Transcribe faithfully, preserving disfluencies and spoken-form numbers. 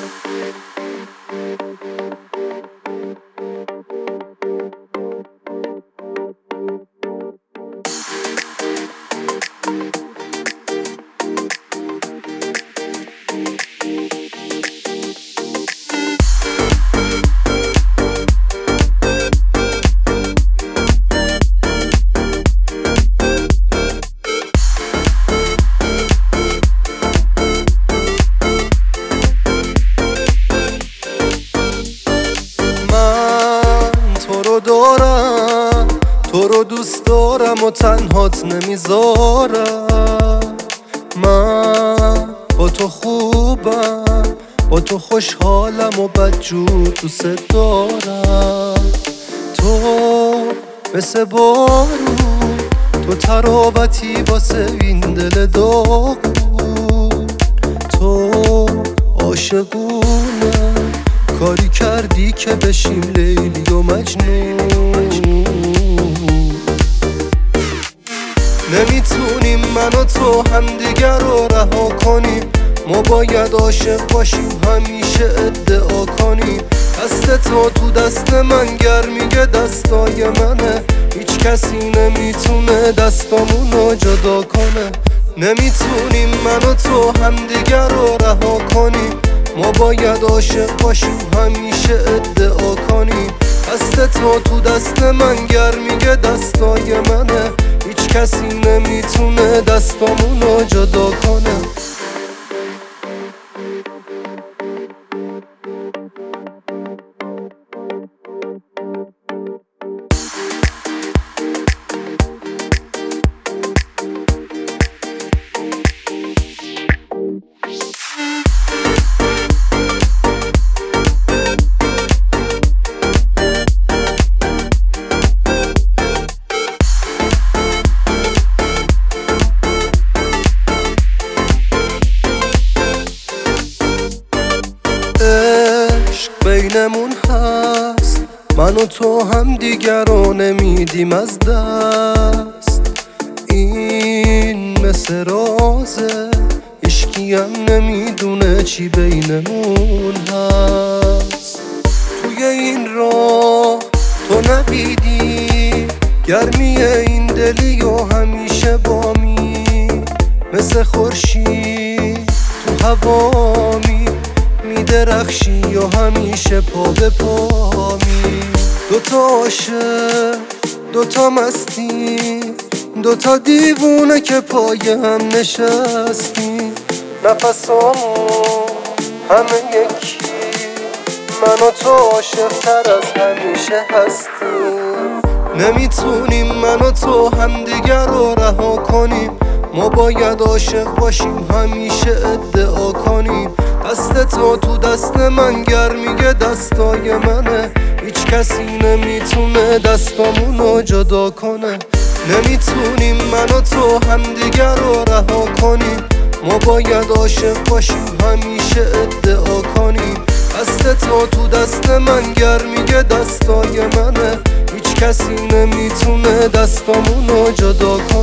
دارم تو رو دوست دارم و تنهات نمیذارم. من با تو خوبم، با تو خوشحالم و بدجور دوست دارم. تو مثل بارون، تو تراوتی واسه این دل داغون. تو عاشقونه کاری کردی که بشیم لیلی و مجنون. نمیتونیم من و تو همدیگر رو رها کنیم، ما باید عاشق باشیم همیشه ادعا کنیم. دست تو تو دست من گرمیگه دستای منه، هیچ کسی نمیتونه دستامونو جدا کنه. نمیتونیم من و تو همدیگر رو رها کنیم، ما باید عاشق باشیم همیشه ادعا کنیم. دست تو تو دست من گرمیگه دستای منه، هیچ کسی نمیتونه دستامونو جدا کنه. عشق بینمون هست، من و تو هم دیگر رو نمیدیم از دست. این مثل رازه، هیچکی هم نمیدونه چی بینمون هست. توی این راه تو نبیدی گرمی این دلی و همیشه بامی، مثل خورشید تو هوامی میدرخشی و همیشه پا به پامی. دوتا عاشق دوتا مستی، دوتا دیوونه که پای هم نشستی. نفسامون همه یکی، من و تو عاشق تر از همیشه هستیم. نمیتونیم من و تو همدیگر رو رها کنیم، ما باید عاشق باشیم همیشه ادعا کنیم. دست تو تو دست من گرمیگه دستای منه، هیچ کسی نمیتونه دستامونو جدا کنه. نمیتونیم من و تو همدیگر رو رها کنیم، ما باید عاشق باشیم همیشه ادعا کنیم. دست تو تو دست من گرمیگه دستای منه، هیچ کسی نمیتونه دستامونو جدا کنه.